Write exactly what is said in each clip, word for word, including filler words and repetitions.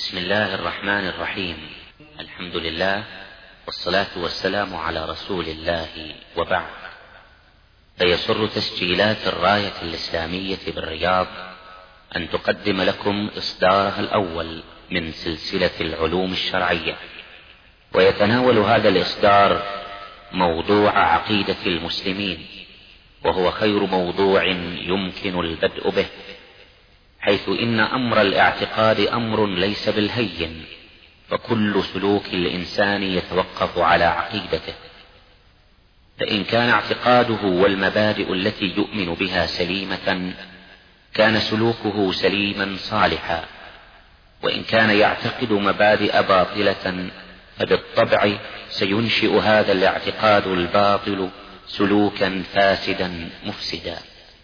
بسم الله الرحمن الرحيم. الحمد لله والصلاة والسلام على رسول الله، وبعد. فيسر تسجيلات الراية الإسلامية بالرياض أن تقدم لكم إصدارها الأول من سلسلة العلوم الشرعية، ويتناول هذا الإصدار موضوع عقيدة المسلمين، وهو خير موضوع يمكن البدء به، حيث إن أمر الاعتقاد أمر ليس بالهين، فكل سلوك الإنسان يتوقف على عقيدته، فإن كان اعتقاده والمبادئ التي يؤمن بها سليمة كان سلوكه سليما صالحا، وإن كان يعتقد مبادئ باطلة فبالطبع سينشئ هذا الاعتقاد الباطل سلوكا فاسدا مفسدا.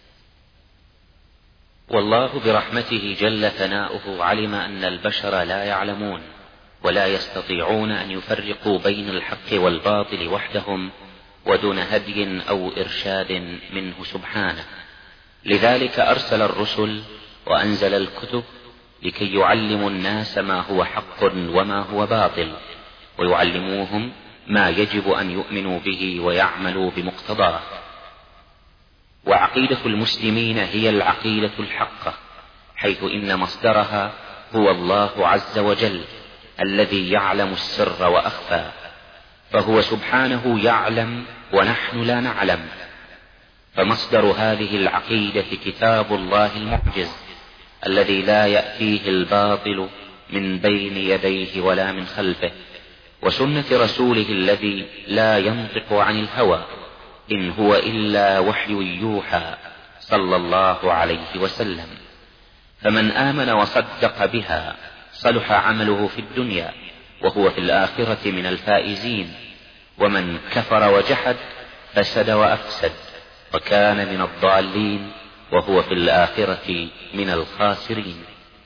والله برحمته جل ثناؤه علم أن البشر لا يعلمون ولا يستطيعون أن يفرقوا بين الحق والباطل وحدهم ودون هدي أو إرشاد منه سبحانه، لذلك أرسل الرسل وأنزل الكتب لكي يعلموا الناس ما هو حق وما هو باطل، ويعلموهم ما يجب أن يؤمنوا به ويعملوا بمقتضاه. وعقيدة المسلمين هي العقيدة الحقة، حيث إن مصدرها هو الله عز وجل الذي يعلم السر وأخفى، فهو سبحانه يعلم ونحن لا نعلم، فمصدر هذه العقيدة كتاب الله المعجز الذي لا يأتيه الباطل من بين يديه ولا من خلفه، وسنة رسوله الذي لا ينطق عن الهوى إن هو إلا وحي يوحى صلى الله عليه وسلم. فمن آمن وصدق بها صلح عمله في الدنيا وهو في الآخرة من الفائزين، ومن كفر وجحد فسد وأفسد وكان من الضالين وهو في الآخرة من الخاسرين.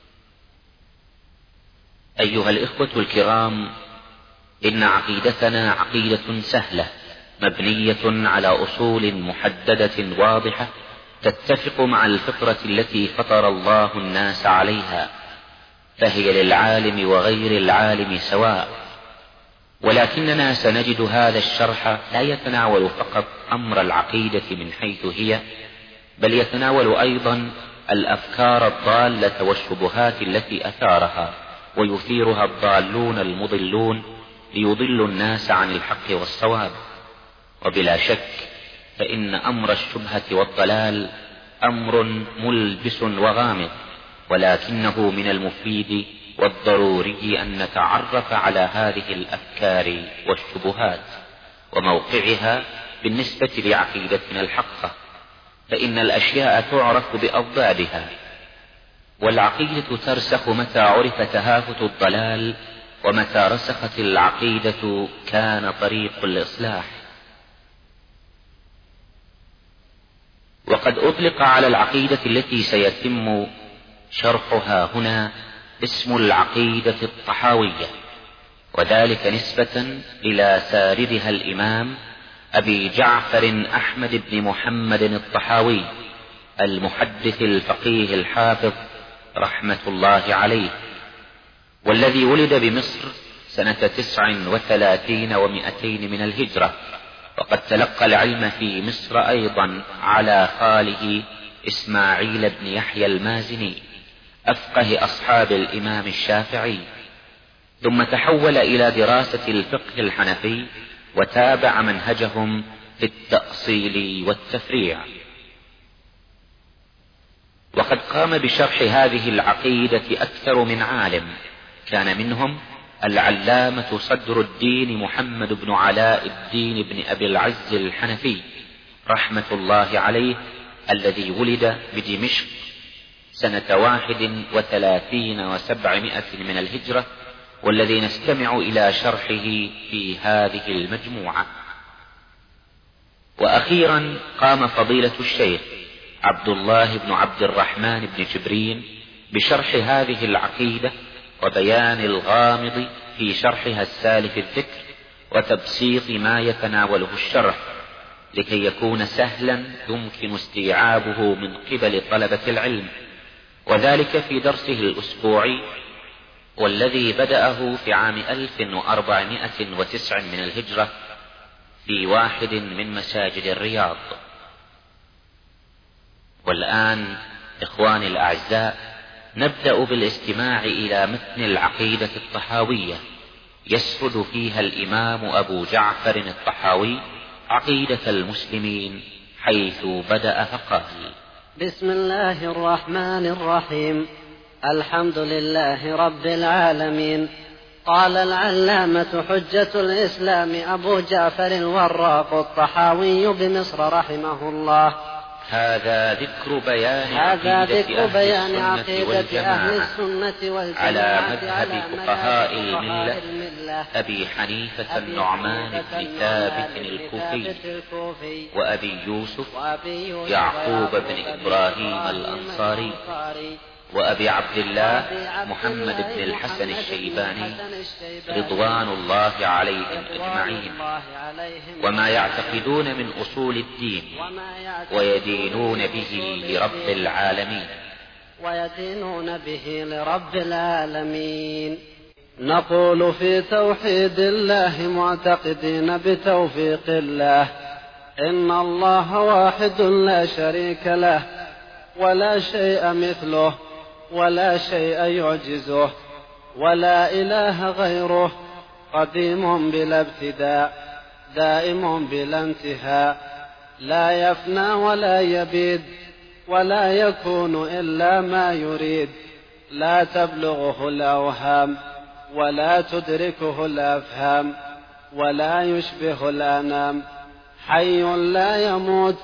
أيها الإخوة الكرام، إن عقيدتنا عقيدة سهلة مبنية على أصول محددة واضحة تتفق مع الفطرة التي فطر الله الناس عليها، فهي للعالم وغير العالم سواء، ولكننا سنجد هذا الشرح لا يتناول فقط أمر العقيدة من حيث هي، بل يتناول أيضا الأفكار الضالة والشبهات التي أثارها ويثيرها الضالون المضلون ليضلوا الناس عن الحق والصواب. وبلا شك فإن أمر الشبهة والضلال أمر ملبس وغامض، ولكنه من المفيد والضروري أن نتعرف على هذه الأفكار والشبهات وموقعها بالنسبة لعقيدتنا الحقة، فإن الأشياء تعرف بأضدادها، والعقيدة ترسخ متى عرف تهافت الضلال، ومتى رسخت العقيدة كان طريق الإصلاح. وقد أطلق على العقيدة التي سيتم شرحها هنا اسم العقيدة الطحاوية، وذلك نسبة إلى ساردها الإمام أبي جعفر أحمد بن محمد الطحاوي المحدث الفقيه الحافظ رحمة الله عليه، والذي ولد بمصر سنة تسع وثلاثين ومئتين من الهجرة، وقد تلقى العلم في مصر أيضا على خاله إسماعيل بن يحيى المازني أفقه أصحاب الإمام الشافعي، ثم تحول إلى دراسة الفقه الحنفي وتابع منهجهم في التأصيل والتفريع. وقد قام بشرح هذه العقيدة أكثر من عالم، كان منهم العلامة صدر الدين محمد بن علاء الدين بن أبي العز الحنفي رحمة الله عليه، الذي ولد بدمشق سنة واحد وثلاثين وسبعمائة من الهجرة، والذي نستمع إلى شرحه في هذه المجموعة. وأخيرا قام فضيلة الشيخ عبد الله بن عبد الرحمن بن جبرين بشرح هذه العقيدة وبيان الغامض في شرحها السالف الذكر وتبسيط ما يتناوله الشرح، لكي يكون سهلا يمكن استيعابه من قبل طلبة العلم، وذلك في درسه الأسبوعي والذي بدأه في عام ألف وأربعمائة وتسع من الهجرة في واحد من مساجد الرياض. والآن إخواني الأعزاء نبدأ بالاستماع إلى متن العقيدة الطحاوية، يسرد فيها الإمام أبو جعفر الطحاوي عقيدة المسلمين حيث بدأ فقال: بسم الله الرحمن الرحيم. الحمد لله رب العالمين. قال العلامة حجة الإسلام أبو جعفر الوراق الطحاوي بمصر رحمه الله: هذا ذكر بيان هذا ذكر بيان عقيدة أهل السنة والجماعة على مذهب فقهاء الملة أبي حنيفة النعمان بن ثابت الكوفي وأبي يوسف يعقوب بن إبراهيم الأنصاري وأبي عبد الله محمد بن الحسن الشيباني رضوان الله عليهم أجمعين، وما يعتقدون من أصول الدين ويدينون به لرب العالمين ويدينون به لرب العالمين. نقول في توحيد الله معتقدين بتوفيق الله إن الله واحد لا شريك له ولا شيء مثله ولا شيء يعجزه ولا إله غيره، قديم بلا ابتداء دائم بلا انتهاء، لا يفنى ولا يبيد ولا يكون إلا ما يريد، لا تبلغه الأوهام ولا تدركه الأفهام ولا يشبه الأنام، حي لا يموت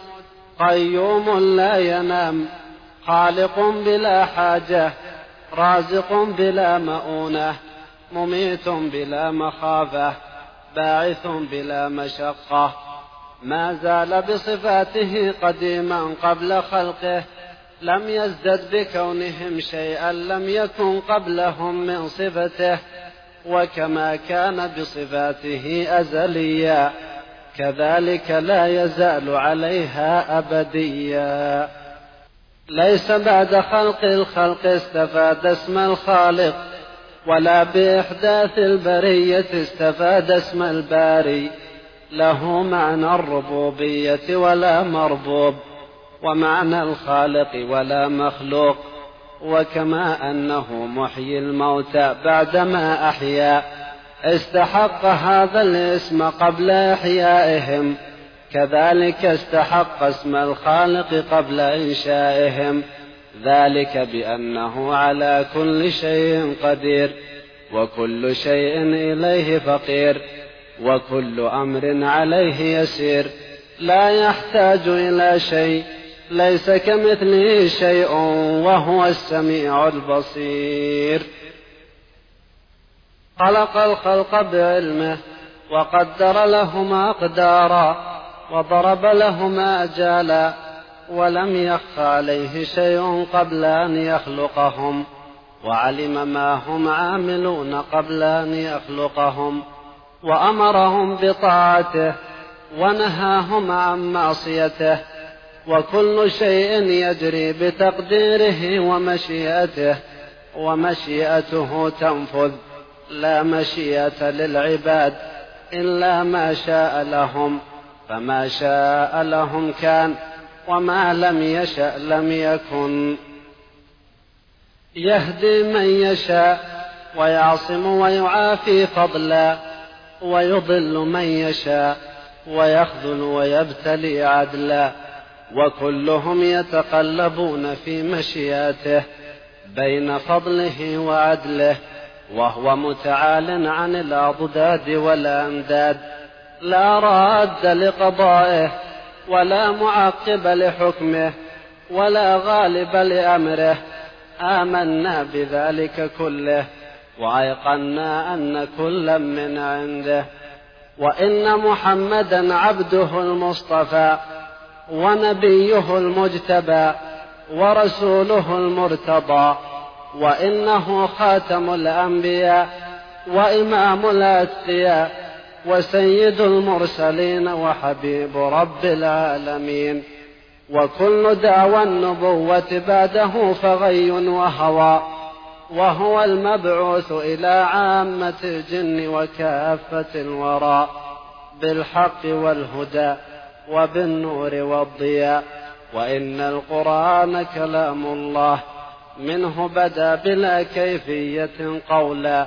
قيوم لا ينام، خالق بلا حاجة رازق بلا مؤونة، مميت بلا مخافة باعث بلا مشقة، ما زال بصفاته قديما قبل خلقه، لم يزدد بكونهم شيئا لم يكن قبلهم من صفته، وكما كان بصفاته أزليا كذلك لا يزال عليها أبديا، ليس بعد خلق الخلق استفاد اسم الخالق، ولا بإحداث البرية استفاد اسم الباري، له معنى الربوبية ولا مربوب، ومعنى الخالق ولا مخلوق، وكما أنه محيي الموتى بعدما أحيا استحق هذا الاسم قبل إحيائهم، كذلك استحق اسم الخالق قبل إنشائهم، ذلك بأنه على كل شيء قدير وكل شيء إليه فقير وكل أمر عليه يسير، لا يحتاج إلى شيء، ليس كمثله شيء وهو السميع البصير. خلق الخلق بعلمه وقدر لهم أقدارا وضرب لهم أجالا، ولم يخف عليه شيء قبل أن يخلقهم، وعلم ما هم عاملون قبل أن يخلقهم، وأمرهم بطاعته ونهاهم عن معصيته، وكل شيء يجري بتقديره ومشيئته، ومشيئته تنفذ، لا مشيئة للعباد إلا ما شاء لهم، فما شاء لهم كان وما لم يشأ لم يكن، يهدي من يشاء ويعصم ويعافي فضلا، ويضل من يشاء ويخذل ويبتلي عدلا، وكلهم يتقلبون في مشيئته بين فضله وعدله، وهو متعال عن الأضداد والأنداد، لا راد لقضائه ولا معقب لحكمه ولا غالب لأمره، آمنا بذلك كله وأيقنا أن كلا من عنده، وإن محمدا عبده المصطفى ونبيه المجتبى ورسوله المرتضى، وإنه خاتم الأنبياء وإمام الأتقياء وسيد المرسلين وحبيب رب العالمين، وكل دعوى النبوة بعده فغي وهوى، وهو المبعوث إلى عامة الجن وكافة الورى بالحق والهدى وبالنور والضياء. وإن القرآن كلام الله منه بدا بلا كيفية قولا،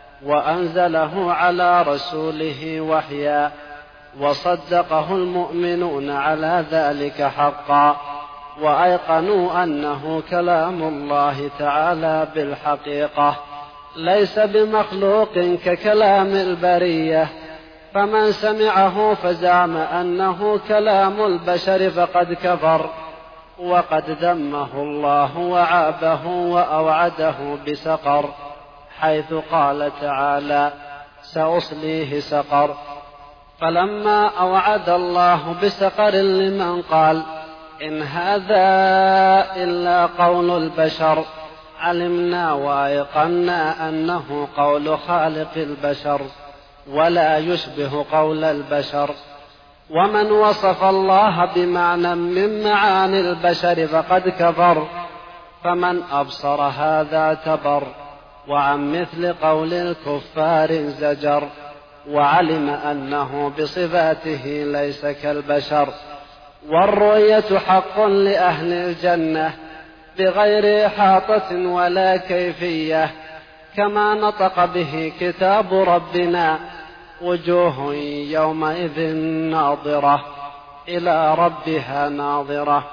وأنزله على رسوله وحيا، وصدقه المؤمنون على ذلك حقا، وأيقنوا أنه كلام الله تعالى بالحقيقة ليس بمخلوق ككلام البرية. فمن سمعه فزعم أنه كلام البشر فقد كفر، وقد ذمه الله وعابه وأوعده بسقر، حيث قال تعالى: سأصليه سقر. فلما أوعد الله بسقر لمن قال إن هذا إلا قول البشر، علمنا وأيقنا أنه قول خالق البشر ولا يشبه قول البشر. ومن وصف الله بمعنى من معاني البشر فقد كفر، فمن أبصر هذا اعتبر، وعن مثل قول الكفار زجر، وعلم أنه بصفاته ليس كالبشر. والرؤية حق لأهل الجنة بغير إحاطة ولا كيفية، كما نطق به كتاب ربنا: وجوه يومئذ ناظرة إلى ربها ناظرة.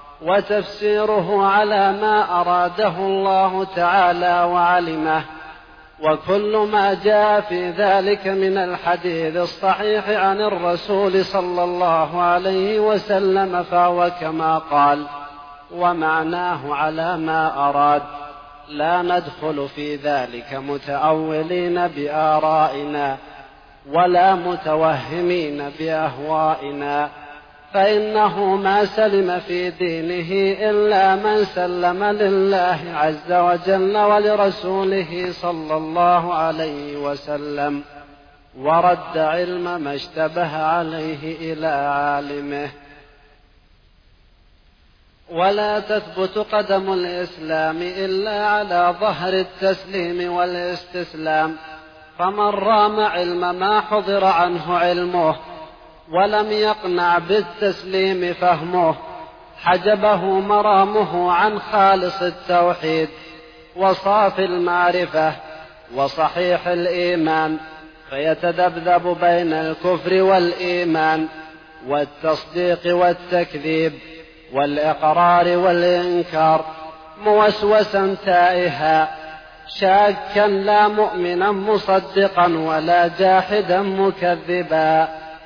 وتفسيره على ما أراده الله تعالى وعلمه، وكل ما جاء في ذلك من الحديث الصحيح عن الرسول صلى الله عليه وسلم فهو كما قال، ومعناه على ما أراد. لا ندخل في ذلك متأولين بآرائنا ولا متوهمين بأهوائنا، فإنه ما سلم في دينه إلا من سلم لله عز وجل ولرسوله صلى الله عليه وسلم، ورد علم ما اشتبه عليه إلى عالمه. ولا تثبت قدم الإسلام إلا على ظهر التسليم والاستسلام، فمن رام علم ما حضر عنه علمه ولم يقنع بالتسليم فهمه، حجبه مرامه عن خالص التوحيد وصافي المعرفة وصحيح الإيمان، فيتذبذب بين الكفر والإيمان والتصديق والتكذيب والإقرار والإنكار، موسوسا تائها شاكا لا مؤمنا مصدقا ولا جاحدا مكذبا.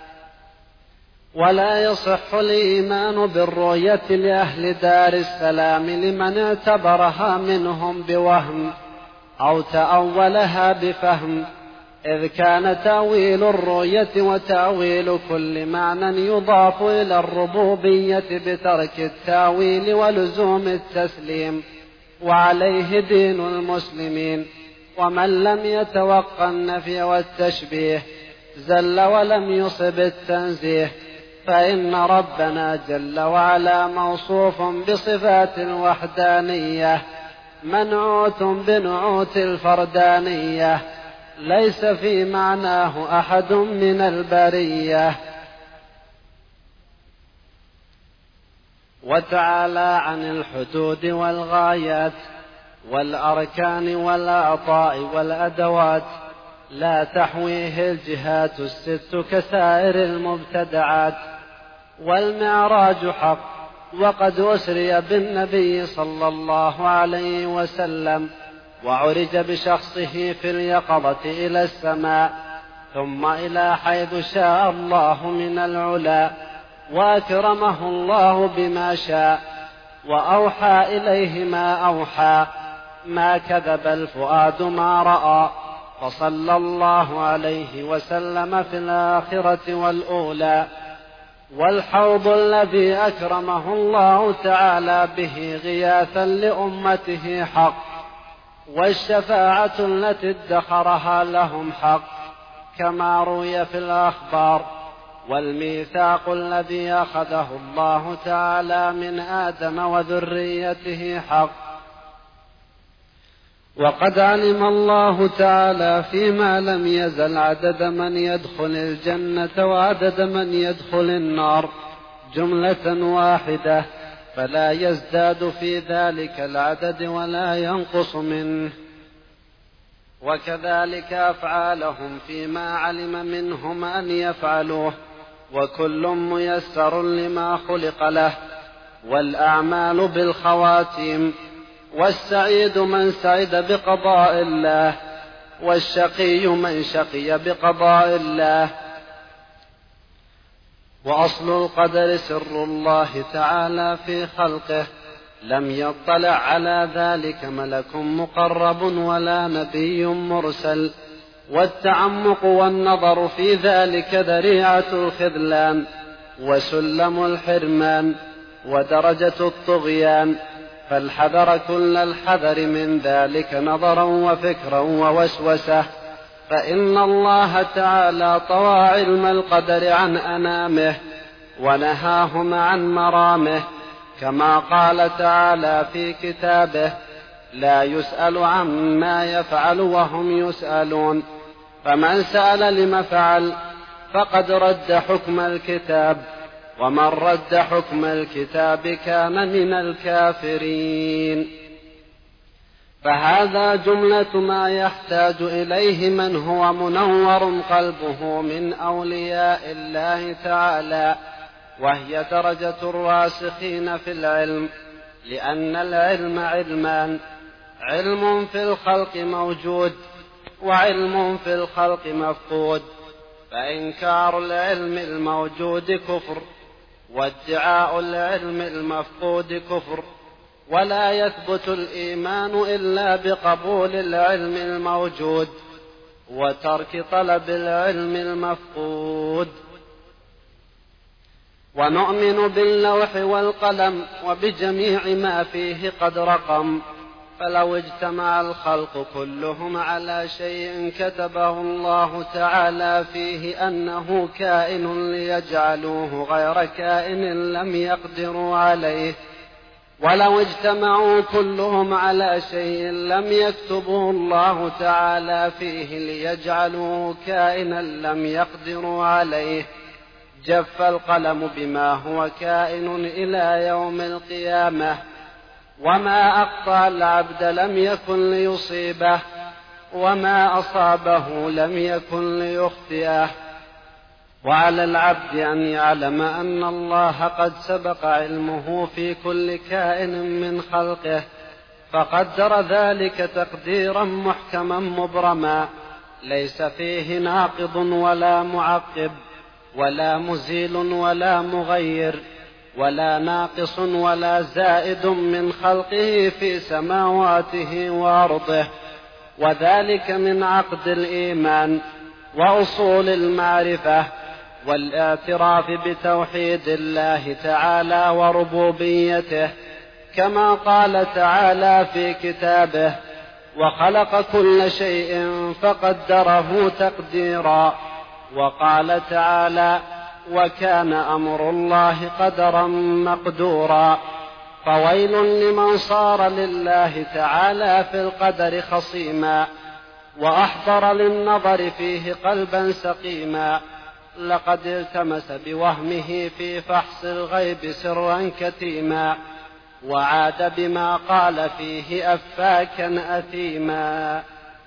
ولا يصح الإيمان بالرؤية لأهل دار السلام لمن اعتبرها منهم بوهم أو تأولها بفهم، إذ كان تأويل الرؤية وتأويل كل معنى يضاف إلى الربوبية بترك التأويل ولزوم التسليم، وعليه دين المسلمين. ومن لم يتوقع النفي والتشبيه زل ولم يصب التنزيه، فإن ربنا جل وعلا موصوف بصفات الوحدانية منعوت بنعوت الفردانية، ليس في معناه أحد من البرية. وتعالى عن الحدود والغايات والأركان والأعطاء والأدوات، لا تحويه الجهات الست كسائر المبتدعات. والمعراج حق، وقد أسري بالنبي صلى الله عليه وسلم وعرج بشخصه في اليقظة إلى السماء ثم إلى حيث شاء الله من العلا، وأكرمه الله بما شاء وأوحى إليه ما أوحى، ما كذب الفؤاد ما رأى، فصلى الله عليه وسلم في الآخرة والأولى. والحوض الذي أكرمه الله تعالى به غياثا لأمته حق، والشفاعة التي ادخرها لهم حق كما روي في الأخبار. والميثاق الذي أخذه الله تعالى من آدم وذريته حق. وقد علم الله تعالى فيما لم يزل عدد من يدخل الجنة وعدد من يدخل النار جملة واحدة، فلا يزداد في ذلك العدد ولا ينقص منه. وكذلك أفعالهم فيما علم منهم أن يفعلوه، وكل ميسر لما خلق له، والأعمال بالخواتيم. والسعيد من سعد بقضاء الله، والشقي من شقي بقضاء الله. وأصل القدر سر الله تعالى في خلقه، لم يطلع على ذلك ملك مقرب ولا نبي مرسل، والتعمق والنظر في ذلك ذريعة الخذلان وسلم الحرمان ودرجة الطغيان، فالحذر كل الحذر من ذلك نظرا وفكرا ووسوسة. فإن الله تعالى طوى علم القدر عن أنامه ونهاهم عن مرامه، كما قال تعالى في كتابه: لا يسأل عما يفعل وهم يسألون. فمن سأل لم فعل فقد رد حكم الكتاب، ومن رد حكم الكتاب كان من الكافرين. فهذا جملة ما يحتاج إليه من هو منور قلبه من أولياء الله تعالى، وهي درجة الراسخين في العلم. لأن العلم علمان: علم في الخلق موجود، وعلم في الخلق مفقود. فإنكار العلم الموجود كفر، وادعاء العلم المفقود كفر. ولا يثبت الإيمان إلا بقبول العلم الموجود وترك طلب العلم المفقود. ونؤمن باللوح والقلم وبجميع ما فيه قد رقم، فلو اجتمع الخلق كلهم على شيء كتبه الله تعالى فيه أنه كائن ليجعلوه غير كائن لم يقدروا عليه. ولو اجتمعوا كلهم على شيء لم يكتبه الله تعالى فيه ليجعلوه كائنا لم يقدروا عليه، جف القلم بما هو كائن إلى يوم القيامة. وما أخطأ العبد لم يكن ليصيبه، وما أصابه لم يكن ليخطئه. وعلى العبد أن يعلم أن الله قد سبق علمه في كل كائن من خلقه، فقدر ذلك تقديرا محكما مبرما، ليس فيه ناقض ولا معقب، ولا مزيل ولا مغير، ولا ناقص ولا زائد من خلقه في سماواته وأرضه. وذلك من عقد الإيمان وأصول المعرفة والاعتراف بتوحيد الله تعالى وربوبيته، كما قال تعالى في كتابه: وخلق كل شيء فقدره تقديرا. وقال تعالى: وكان أمر الله قدرا مقدورا. فويل لمن صار لله تعالى في القدر خصيما، وأحضر للنظر فيه قلبا سقيما، لقد التمس بوهمه في فحص الغيب سرا كتيما، وعاد بما قال فيه أفاكا أثيما.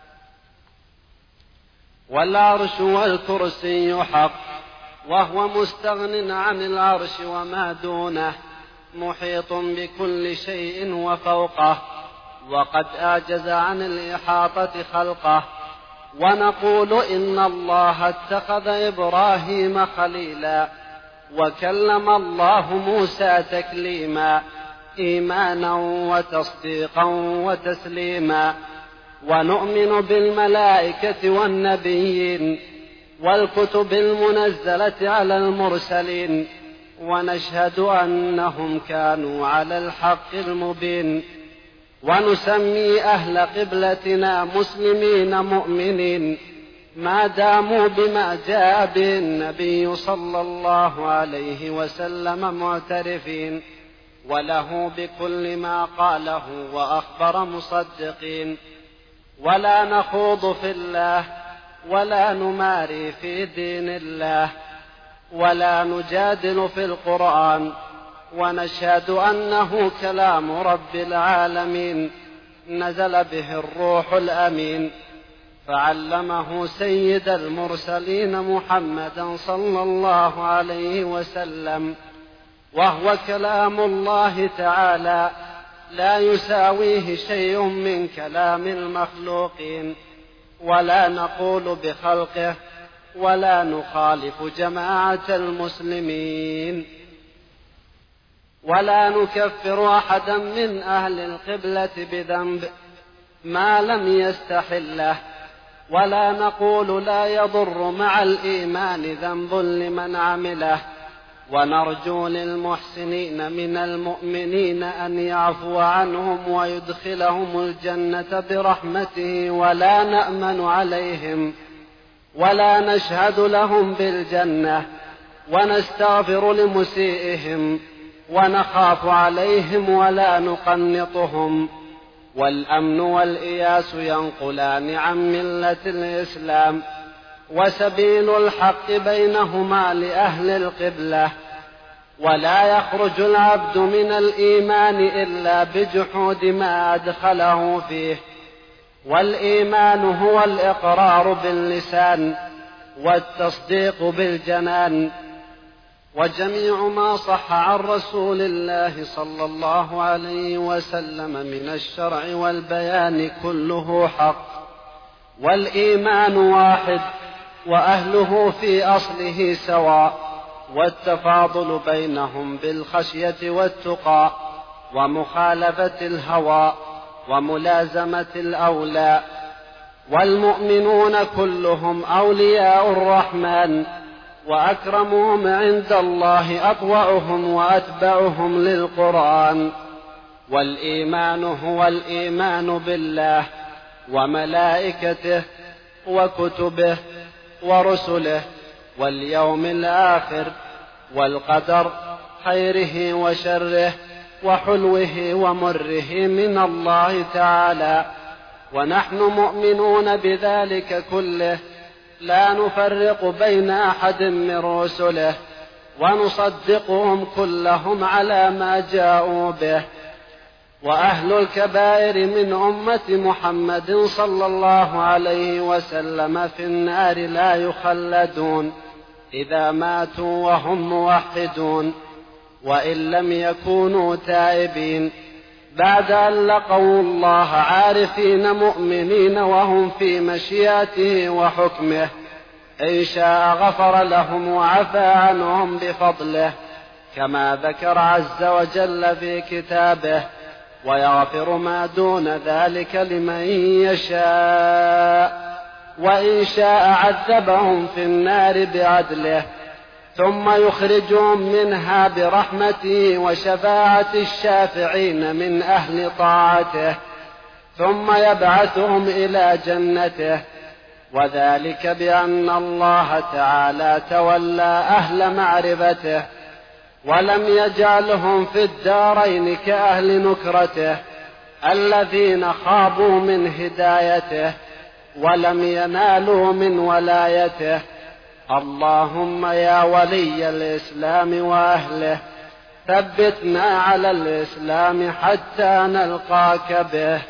والعرش والكرسي حق، وهو مستغن عن العرش وما دونه، محيط بكل شيء وفوقه، وقد أعجز عن الإحاطة خلقه. ونقول إن الله اتخذ إبراهيم خليلا، وكلم الله موسى تكليما، إيمانا وتصديقا وتسليما. ونؤمن بالملائكة والنبيين والكتب المنزلة على المرسلين، ونشهد أنهم كانوا على الحق المبين. ونسمي أهل قبلتنا مسلمين مؤمنين ما داموا بما جاء به النبي صلى الله عليه وسلم معترفين، وله بكل ما قاله وأخبر مصدقين. ولا نخوض في الله ولا نماري في دين الله ولا نجادل في القرآن، ونشهد أنه كلام رب العالمين نزل به الروح الأمين، فعلمه سيد المرسلين محمدا صلى الله عليه وسلم، وهو كلام الله تعالى لا يساويه شيء من كلام المخلوقين، ولا نقول بخلقه ولا نخالف جماعة المسلمين، ولا نكفر أحدا من أهل القبلة بذنب ما لم يستحله، ولا نقول لا يضر مع الإيمان ذنب لمن عمله، ونرجو للمحسنين من المؤمنين أن يعفو عنهم ويدخلهم الجنة برحمته، ولا نأمن عليهم ولا نشهد لهم بالجنة، ونستغفر لمسيئهم ونخاف عليهم ولا نقنطهم. والأمن والإياس ينقلان عن ملة الإسلام، وسبيل الحق بينهما لأهل القبلة، ولا يخرج العبد من الإيمان إلا بجحود ما أدخله فيه. والإيمان هو الإقرار باللسان والتصديق بالجنان، وجميع ما صح عن رسول الله صلى الله عليه وسلم من الشرع والبيان كله حق. والإيمان واحد وأهله في أصله سواء، والتفاضل بينهم بالخشية والتقى ومخالفة الهوى وملازمة الأولى. والمؤمنون كلهم أولياء الرحمن، وأكرمهم عند الله أطوعهم وأتبعهم للقرآن. والإيمان هو الإيمان بالله وملائكته وكتبه ورسله واليوم الآخر والقدر خيره وشره وحلوه ومره من الله تعالى، ونحن مؤمنون بذلك كله، لا نفرق بين أحد من رسله، ونصدقهم كلهم على ما جاءوا به. وأهل الكبائر من أمة محمد صلى الله عليه وسلم في النار لا يخلدون إذا ماتوا وهم موحدون، وإن لم يكونوا تائبين بعد أن لقوا الله عارفين مؤمنين وهم في مشيئته وحكمه، إن شاء غفر لهم وعفى عنهم بفضله، كما ذكر عز وجل في كتابه: ويغفر ما دون ذلك لمن يشاء، وإن شاء عذبهم في النار بعدله، ثم يخرجهم منها برحمته وشفاعة الشافعين من أهل طاعته، ثم يبعثهم إلى جنته، وذلك بأن الله تعالى تولى أهل معرفته، ولم يجعلهم في الدارين كأهل نكرته الذين خابوا من هدايته ولم ينالوا من ولايته. اللهم يا ولي الإسلام وأهله، ثبتنا على الإسلام حتى نلقاك به.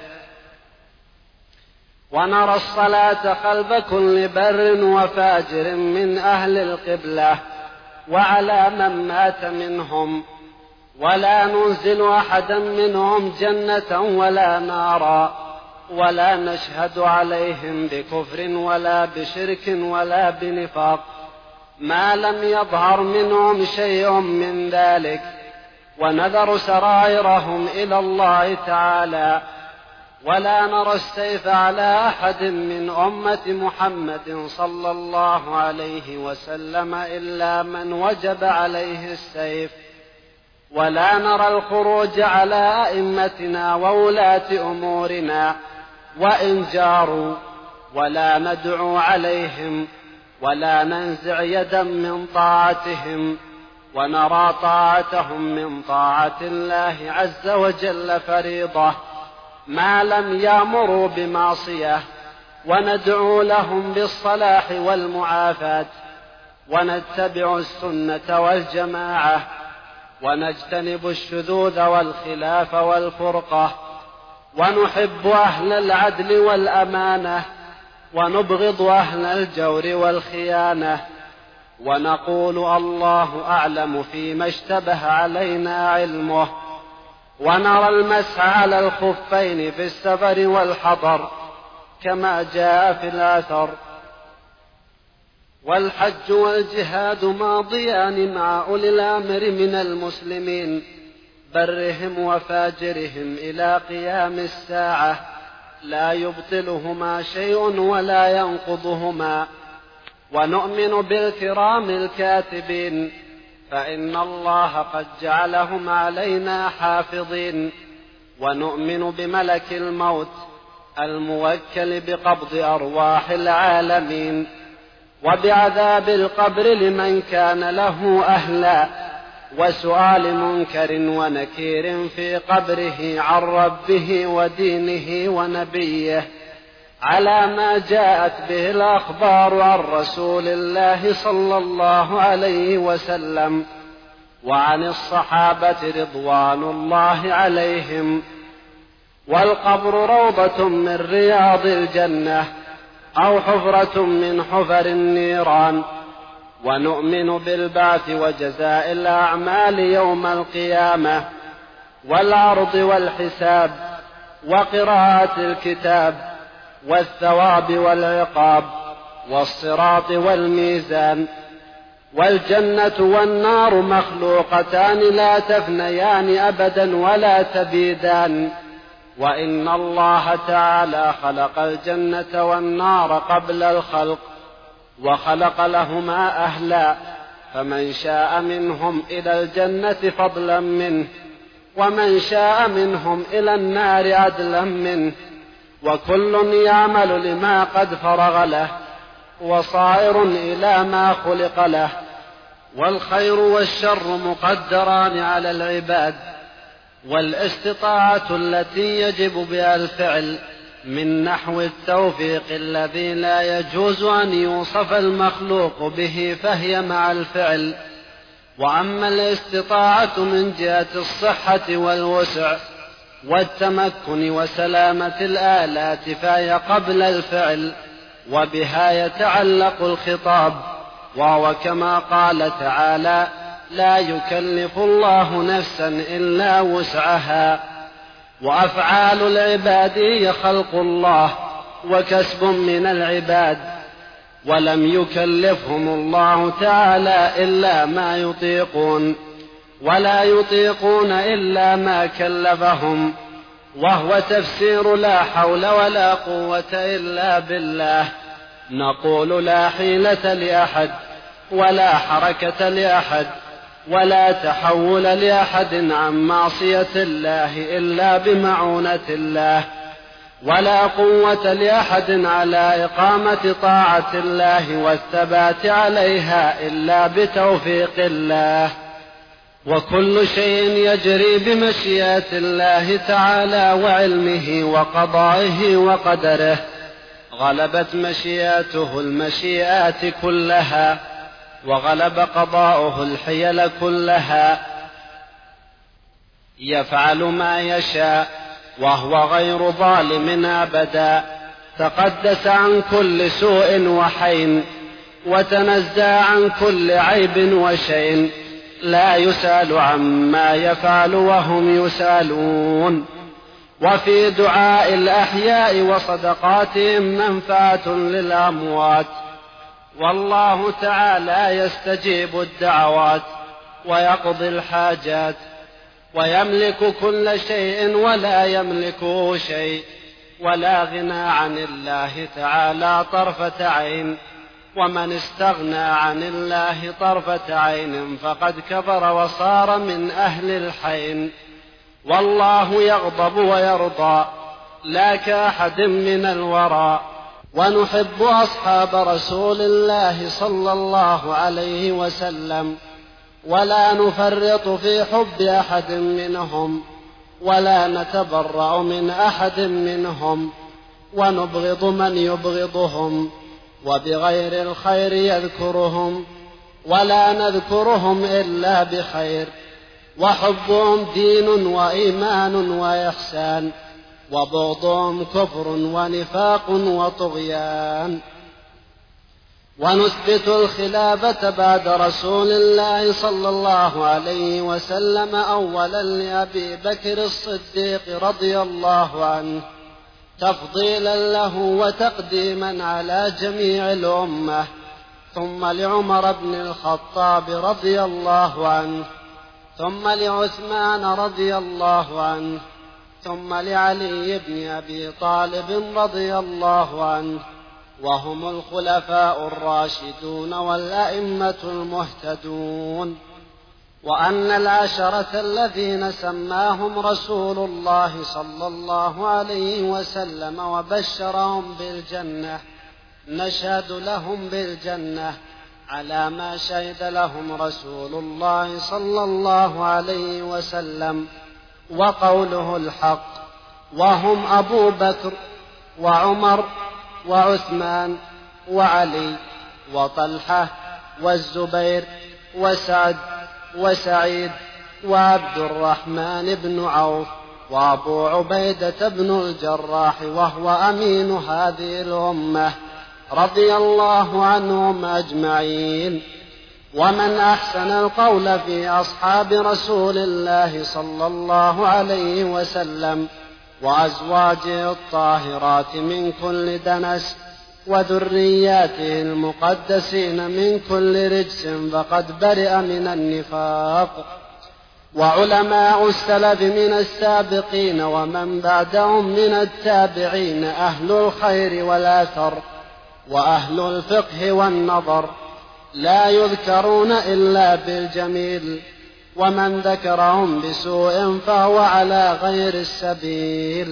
ونرى الصلاة خلف كل بر وفاجر من أهل القبلة وعلى من مات منهم، ولا ننزل أحدا منهم جنة ولا نارا، ولا نشهد عليهم بكفر ولا بشرك ولا بنفاق ما لم يظهر منهم شيء من ذلك، ونذر سرائرهم إلى الله تعالى. ولا نرى السيف على أحد من أمة محمد صلى الله عليه وسلم إلا من وجب عليه السيف، ولا نرى الخروج على أئمتنا وولاة أمورنا وإن جاروا، ولا ندعو عليهم ولا ننزع يدا من طاعتهم، ونرى طاعتهم من طاعة الله عز وجل فريضة، ما لم يأمروا بمعصية، وندعو لهم بالصلاح والمعافاة، ونتبع السنة والجماعة، ونجتنب الشذوذ والخلاف والفرقة، ونحب أهل العدل والأمانة، ونبغض أهل الجور والخيانة، ونقول الله أعلم فيما اشتبه علينا علمه، ونرى المسح على الخفين في السفر والحضر كما جاء في الآثر. والحج والجهاد ماضيان مع أولي الأمر من المسلمين برهم وفاجرهم إلى قيام الساعة، لا يبطلهما شيء ولا ينقضهما. ونؤمن بالكرام الكاتبين، فإن الله قد جعلهم علينا حافظين. ونؤمن بملك الموت الموكل بقبض أرواح العالمين، وبعذاب القبر لمن كان له أهلا، وسؤال منكر ونكير في قبره عن ربه ودينه ونبيه، على ما جاءت به الأخبار عن رسول الله صلى الله عليه وسلم وعن الصحابة رضوان الله عليهم. والقبر روضة من رياض الجنة أو حفرة من حفر النيران. ونؤمن بالبعث وجزاء الأعمال يوم القيامة، والعرض والحساب، وقراءة الكتاب، والثواب والعقاب، والصراط والميزان. والجنة والنار مخلوقتان لا تفنيان أبدا ولا تبيدان. وإن الله تعالى خلق الجنة والنار قبل الخلق، وخلق لهما أهلا، فمن شاء منهم إلى الجنة فضلا منه، ومن شاء منهم إلى النار عدلا منه، وكل يعمل لما قد فرغ له، وصائر إلى ما خلق له. والخير والشر مقدران على العباد، والاستطاعة التي يجب بها الفعل من نحو التوفيق الذي لا يجوز أن يوصف المخلوق به فهي مع الفعل. وأما الاستطاعة من جهة الصحة والوسع والتمكن وسلامة الآلات فهي قبل الفعل، وبها يتعلق الخطاب، وهو كما قال تعالى: لا يكلف الله نفسا إلا وسعها. وأفعال العباد هي خلق الله وكسب من العباد، ولم يكلفهم الله تعالى إلا ما يطيقون، ولا يطيقون إلا ما كلفهم، وهو تفسير لا حول ولا قوة إلا بالله. نقول: لا حيلة لأحد، ولا حركة لأحد، ولا تحول لأحد عن معصية الله إلا بمعونة الله، ولا قوة لأحد على إقامة طاعة الله والثبات عليها إلا بتوفيق الله. وكل شيء يجري بمشيئة الله تعالى وعلمه وقضائه وقدره، غلبت مشيئته المشيئات كلها، وغلب قضاؤه الحيل كلها. يفعل ما يشاء وهو غير ظالم أبدا، تقدس عن كل سوء وحين، وتنزه عن كل عيب وشين، لا يسأل عما يفعل وهم يسألون. وفي دعاء الأحياء وصدقاتهم منفعة للأموات، والله تعالى يستجيب الدعوات ويقضي الحاجات، ويملك كل شيء ولا يملكه شيء، ولا غنى عن الله تعالى طرفة عين. ومن استغنى عن الله طرفة عين فقد كفر وصار من أهل الحين. والله يغضب ويرضى لا كأحد من الورى. ونحب أصحاب رسول الله صلى الله عليه وسلم، ولا نفرط في حب أحد منهم، ولا نتبرأ من أحد منهم ونبغض من يبغضهم، وبغير الخير يذكرهم ولا نذكرهم إلا بخير، وحبهم دين وإيمان وإحسان، وبغضهم كفر ونفاق وطغيان. ونثبت الخلافة بعد رسول الله صلى الله عليه وسلم أولا لأبي بكر الصديق رضي الله عنه تفضيلا له وتقديما على جميع الأمة، ثم لعمر بن الخطاب رضي الله عنه، ثم لعثمان رضي الله عنه، ثم لعلي بن أبي طالب رضي الله عنه، وهم الخلفاء الراشدون والأئمة المهتدون. وأن العشرة الذين سماهم رسول الله صلى الله عليه وسلم وبشرهم بالجنة نشهد لهم بالجنة على ما شهد لهم رسول الله صلى الله عليه وسلم، وقوله الحق، وهم أبو بكر وعمر وعثمان وعلي وطلحة والزبير وسعد وسعيد وعبد الرحمن بن عوف وأبو عبيدة بن الجراح، وهو أمين هذه الأمة رضي الله عنهم أجمعين. ومن أحسن القول في أصحاب رسول الله صلى الله عليه وسلم وأزواجه الطاهرات من كل دنس وذرياته المقدسين من كل رجس فقد برئ من النفاق. وعلماء السلف من السابقين ومن بعدهم من التابعين أهل الخير والأثر وأهل الفقه والنظر لا يذكرون إلا بالجميل، ومن ذكرهم بسوء فهو على غير السبيل.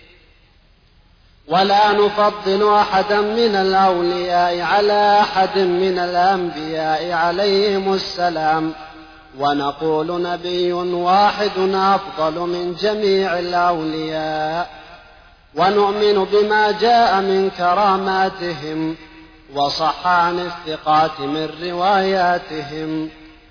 ولا نفضل أحدا من الأولياء على أحد من الأنبياء عليهم السلام، ونقول نبي واحد أفضل من جميع الأولياء، ونؤمن بما جاء من كراماتهم وصح عن الثقات من رواياتهم،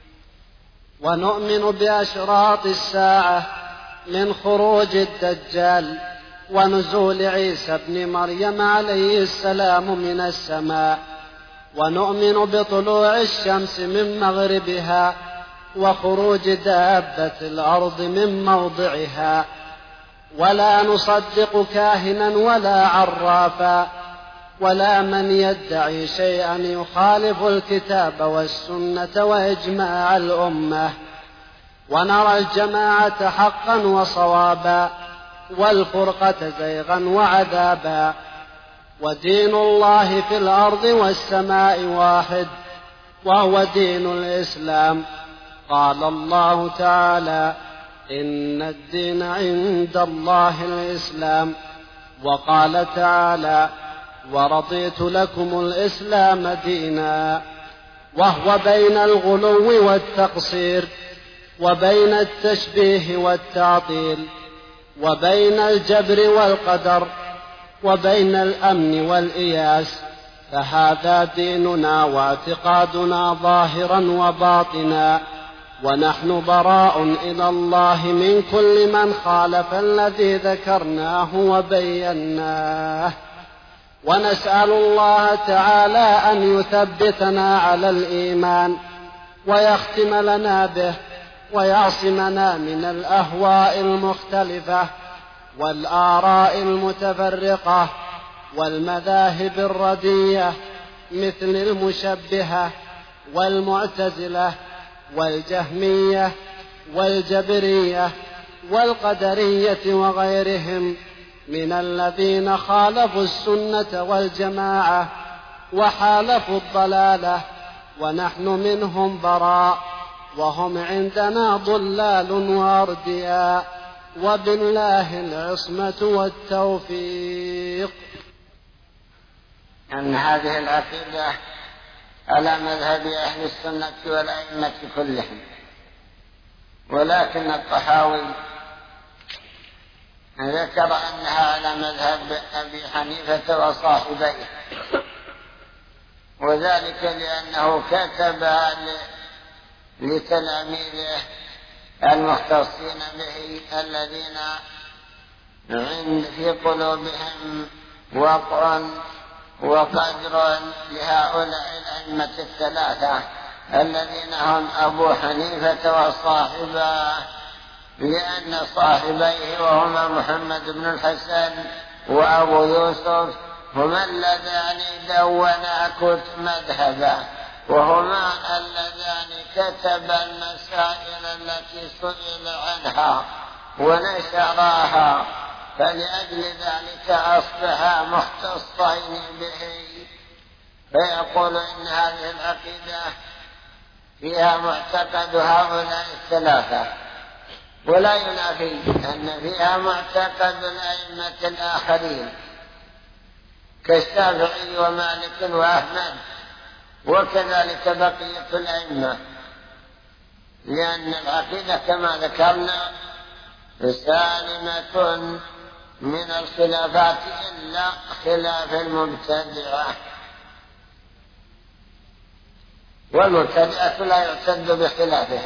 ونؤمن بأشراط الساعة من خروج الدجال ونزول عيسى ابن مريم عليه السلام من السماء، ونؤمن بطلوع الشمس من مغربها وخروج دابة الأرض من موضعها. ولا نصدق كاهنا ولا عرافا ولا من يدعي شيئا يخالف الكتاب والسنة وإجماع الأمة، ونرى الجماعة حقا وصوابا والفرقة زيغا وعذابا. ودين الله في الأرض والسماء واحد، وهو دين الإسلام. قال الله تعالى: إن الدين عند الله الإسلام. وقال تعالى: ورضيت لكم الإسلام دينا. وهو بين الغلو والتقصير، وبين التشبيه والتعطيل، وبين الجبر والقدر، وبين الأمن والإياس. فهذا ديننا واعتقادنا ظاهرا وباطنا، ونحن براء إلى الله من كل من خالف الذي ذكرناه وبيناه. ونسأل الله تعالى أن يثبتنا على الإيمان ويختم لنا به، ويعصمنا من الأهواء المختلفة والآراء المتفرقة والمذاهب الردية مثل المشبهة والمعتزلة والجهمية والجبرية والقدرية وغيرهم من الذين خالفوا السنة والجماعة وحالفوا الضلالة، ونحن منهم براء، وهم عندنا ضلال وأردياء، وبالله العصمة والتوفيق. أن هذه العقيدة على مذهب أهل السنة والأئمة كلهم، ولكن الطحاوي ذكر أنها على مذهب أبي حنيفة وصاحبيه، وذلك لأنه كتبها لتلاميذه المختصين به الذين عند في قلوبهم وقع وقدر لهؤلاء الأئمة الثلاثة الذين هم أبو حنيفة وصاحبه، لأن صاحبيه وهما محمد بن الحسن وأبو يوسف هما اللذان دونا كتب مذهبه، وهما اللذان كتب المسائل التي سئل عنها ونشراها، فلأجل ذلك أصبحا مختصين به. فيقول إن هذه العقيدة فيها معتقد هؤلاء الثلاثة، ولا ينافي أن فيها معتقد الأئمة الآخرين كالشافعي ومالك وأحمد، وكذلك بقية الأئمة، لأن العقيدة كما ذكرنا سالمة من الخلافات إلا خلاف المبتدعة، والمبتدعة لا يعتد بخلافهم.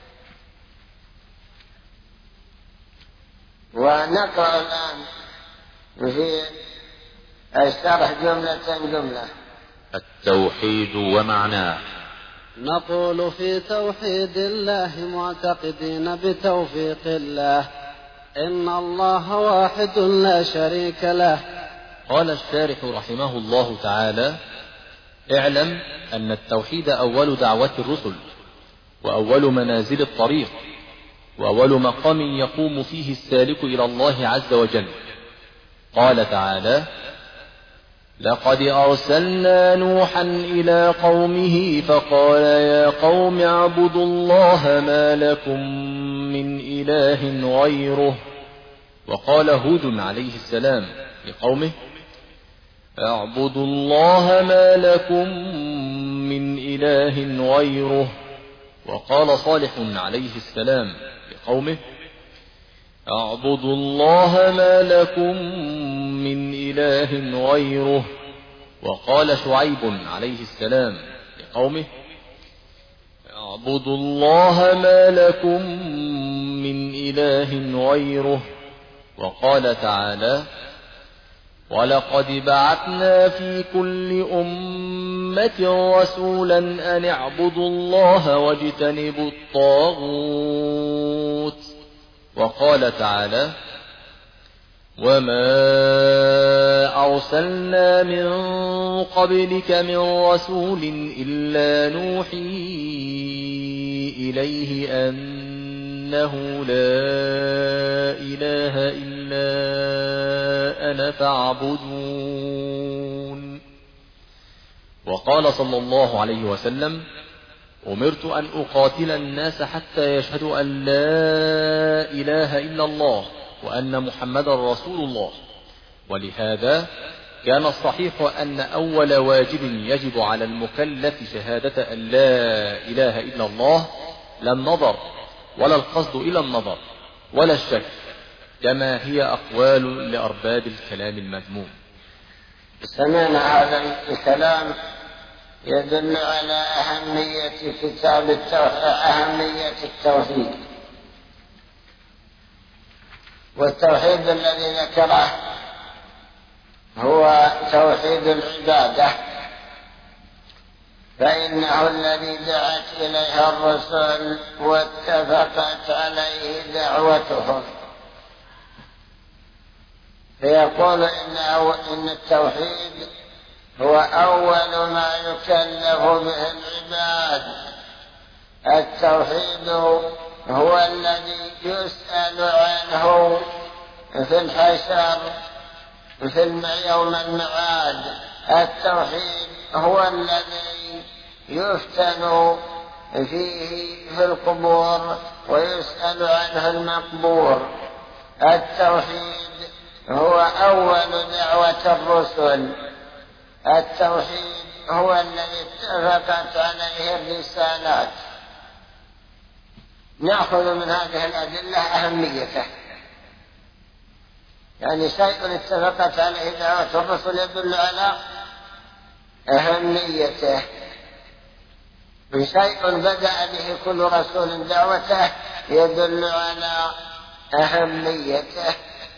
ونقرأ الآن في الشرح جملة جملة. التوحيد ومعناه. نقول في توحيد الله معتقدين بتوفيق الله إن الله واحد لا شريك له. قال الشارح رحمه الله تعالى: اعلم أن التوحيد أول دعوة الرسل، وأول منازل الطريق، وأول مقام يقوم فيه السالك إلى الله عز وجل. قال تعالى: لقد أرسلنا نوحا إلى قومه فقال يا قوم اعبدوا الله ما لكم من إله غيره. وقال هود عليه السلام لقومه: اعبدوا الله ما لكم من إله غيره. وقال صالح عليه السلام لقومه: اعبدوا الله ما لكم من إله غيره. وقال شعيب عليه السلام لقومه: اعبدوا الله ما لكم من إله غيره. وقال تعالى: ولقد بعثنا في كل أمة رسولا أن اعبدوا الله واجتنبوا الطاغوت. وقال تعالى: وما أرسلنا من قبلك من رسول إلا نوحي إليه أنه لا إله إلا أنا فاعبدون. وقال صلى الله عليه وسلم: أمرت أن أقاتل الناس حتى يشهدوا أن لا إله إلا الله وأن محمد رسول الله. ولهذا كان الصحيح أن أول واجب يجب على المكلف شهادة أن لا إله إلا الله، لا النظر ولا القصد إلى النظر ولا الشك، كما هي أقوال لأرباب الكلام المذموم. سمعنا هذا الكلام يدل على أهمية كتاب التوحيد، أهمية التوحيد. والتوحيد الذي ذكره هو توحيد العبادة، فإنه الذي دعت إليه الرسل واتفقت عليه دعوتهم. فيقول إنه إن التوحيد هو أول ما يكلف به العباد. التوحيد هو الذي يسأل عنه في الحشر في يوم المعاد. التوحيد هو الذي يفتن فيه في القبور ويسأل عنه المقبور. التوحيد هو أول دعوة الرسل. التوحيد هو الذي اتفقت عليه الرسالات. نأخذ من هذه الأدلة أهميته، يعني شيء اتفقت عليه دعوة الرسل يدل على أهميته، شيء بدأ به كل رسول دعوته يدل على أهميته،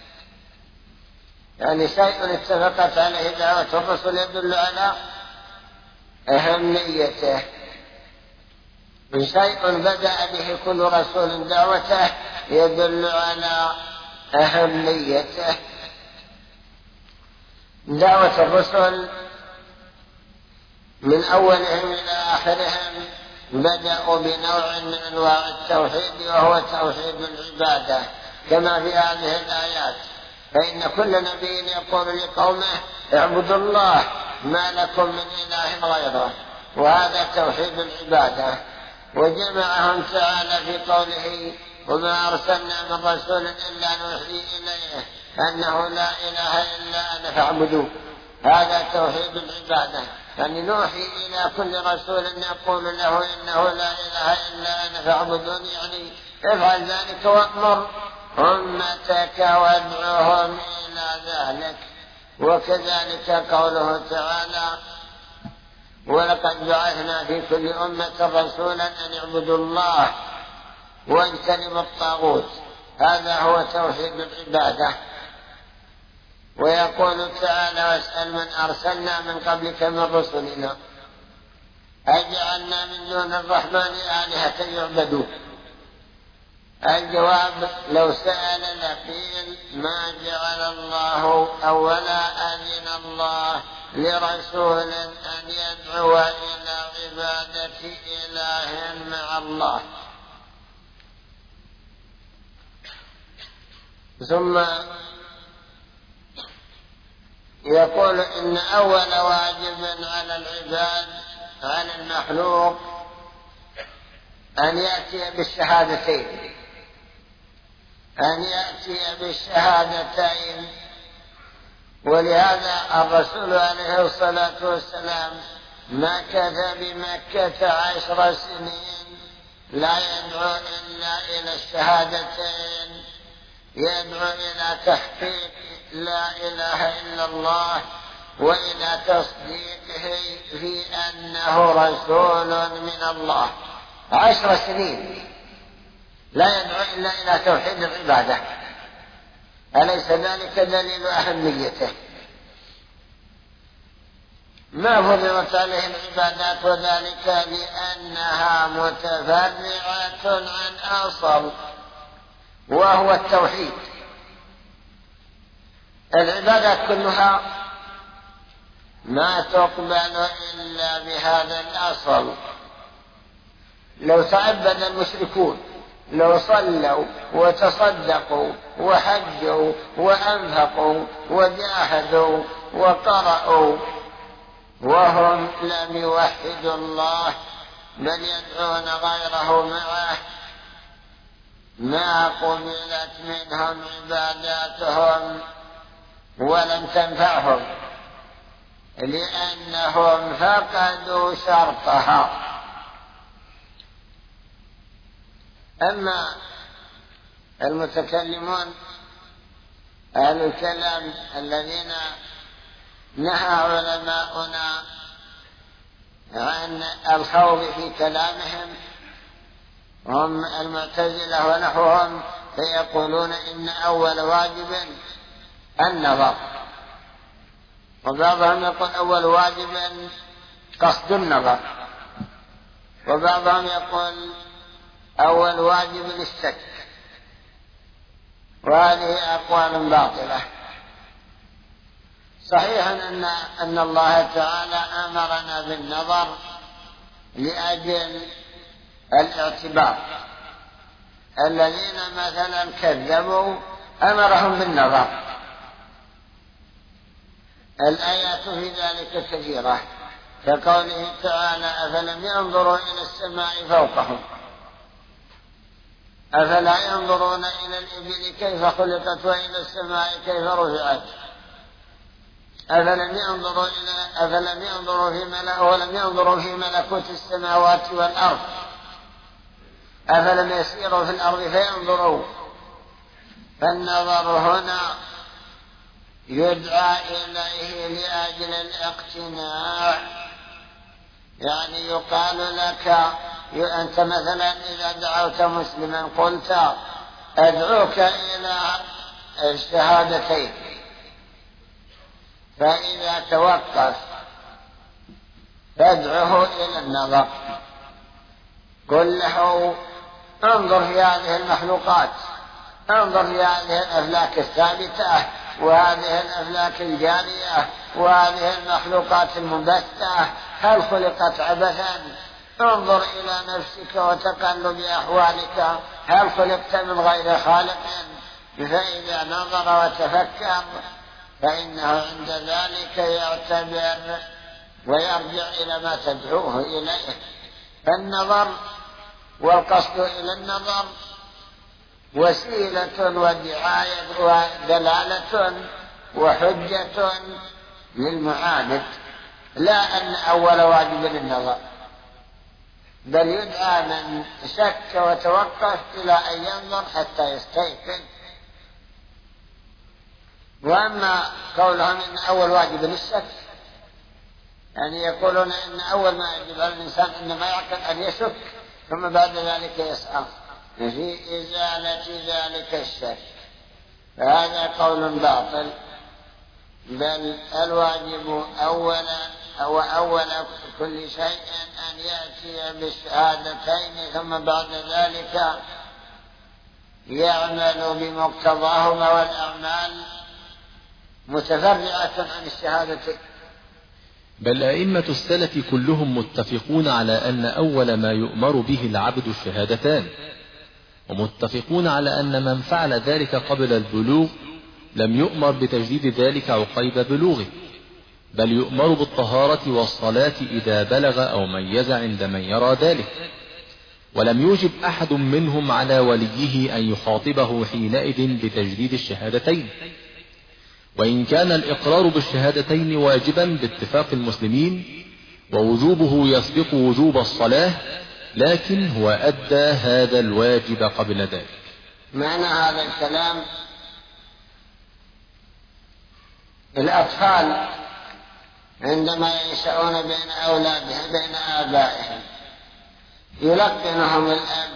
يعني شيء اتفقت عليه دعوة الرسل يدل على أهميته، شيء بدأ به كل رسول دعوته يدل على أهميته. دعوة الرسل من أولهم إلى آخرهم بدأوا بنوع من أنواع التوحيد، وهو توحيد العبادة كما في هذه الآيات، فإن كل نبي يقول لقومه اعبدوا الله ما لكم من إله غيره، وهذا توحيد العبادة. وجمعهم تعالى في قوله وما أرسلنا من رسول إلا نوحي إليه أنه لا إله إلا أنا فاعبدوه، هذا توحيد العبادة، يعني نوحي إلى كل رسول نقول له إنه لا إله إلا أنا فاعبدون، يعني افعل ذلك وأمر أمتك وادعوهم إلى ذلك. وكذلك قوله تعالى ولقد بعثنا في كل أمة رسولا أن اعبدوا الله واجتنبوا الطاغوت، هذا هو توحيد العبادة. ويقول تعالى واسأل من أرسلنا من قبلك من رسلنا أجعلنا من دون الرحمن آلهة يعبدون. الجواب لو سأل لقيل ما جعل الله أولا أذن الله لرسول أن يدعو إلى عبادة إله مع الله. ثم يقول إن أول واجب على العباد على المخلوق أن يأتي بالشهادتين، أن يأتي بالشهادتين. ولهذا الرسول عليه الصلاة والسلام مكث بمكة عشر سنين لا يدعو إلا إلى الشهادتين، يدعو إلى تحقيق لا إله إلا الله وإلى تصديقه في أنه رسول من الله. عشر سنين لا يدعو إلا إلى توحيد العبادة، أليس ذلك دليل أهميته؟ ما فرضت عليه العبادات، وذلك لأنها متفرعة عن أصل وهو التوحيد. العبادات كلها ما تقبل إلا بهذا الأصل. لو تعبد المشركون، لو صلوا وتصدقوا وحجوا وأنفقوا وجاهدوا وقرأوا وهم لم يوحدوا الله بل يدعون غيره معه، ما قبلت منهم عباداتهم ولم تنفعهم، لأنهم فقدوا شرطها. أما المتكلمون أهل الكلام الذين نهى علماؤنا عن الخوض في كلامهم هم المعتزلة ونحوهم، فيقولون إن أول واجب النظر، وبعضهم يقول أول واجب قصد النظر، وبعضهم يقول أول واجب للشك، وهذه أقوال باطلة. صحيح أن, أن الله تعالى أمرنا بالنظر لأجل الاعتبار. الذين مثلا كذبوا أمرهم بالنظر، الآيات في ذلك كثيرة، كقوله تعالى أفلم ينظروا إلى السماء فوقهم أفلا ينظرون إلى الإبل كيف خلقت وإلى السماء كيف رفعت أفلم ينظروا إلى أفلم ينظروا في ملأ ولم ينظروا في ملكوت السماوات والأرض أفلم يسيروا في الأرض فينظروا. فالنظر هنا يدعى إليه لأجل الاقتناع. يعني يقال لك أنت مثلا إذا دعوت مسلما قلت أدعوك إلى الشهادتين، فإذا توقف فادعه إلى النظر، قل له انظر في هذه المخلوقات، انظر في هذه الأفلاك الثابتة وهذه الأفلاك الجارية وهذه المخلوقات المبثة، هل خلقت عبثا؟ انظر إلى نفسك وتقلب أحوالك، هل خلقت من غير خالق؟ فإذا نظر وتفكر فإنه عند ذلك يعتبر ويرجع إلى ما تدعوه إليه. فالنظر والقصد إلى النظر وسيلة ودعاية ودلالة وحجة للمعاند، لا أن أول واجب النظر، بل يدعى من شك وتوقف إلى أن ينظر حتى يستيقن. وأما قولهم إن أول واجب الشك، يعني يقولون إن أول ما يجب على الإنسان إنما يعقل أن يشك ثم بعد ذلك يسعى في إزالة ذلك الشك، فهذا قول باطل. بل الواجب أولا أو أول كل شيء أن يأتي بالشهادتين ثم بعد ذلك يعمل بمقتضاهما، والأعمال متفرعة عن الشهادتين. بل أئمة السلف كلهم متفقون على أن أول ما يؤمر به العبد الشهادتان، ومتفقون على أن من فعل ذلك قبل البلوغ لم يؤمر بتجديد ذلك عقيب بلوغه، بل يؤمر بالطهارة والصلاة إذا بلغ أو ميز عند من يرى ذلك. ولم يوجب أحد منهم على وليه أن يخاطبه حينئذ بتجديد الشهادتين، وإن كان الإقرار بالشهادتين واجبا باتفاق المسلمين ووجوبه يسبق وجوب الصلاة، لكن هو أدى هذا الواجب قبل ذلك. معنى هذا الكلام الأطفال عندما ينشأون بين أولادهم بين آبائهم يلقنهم الأب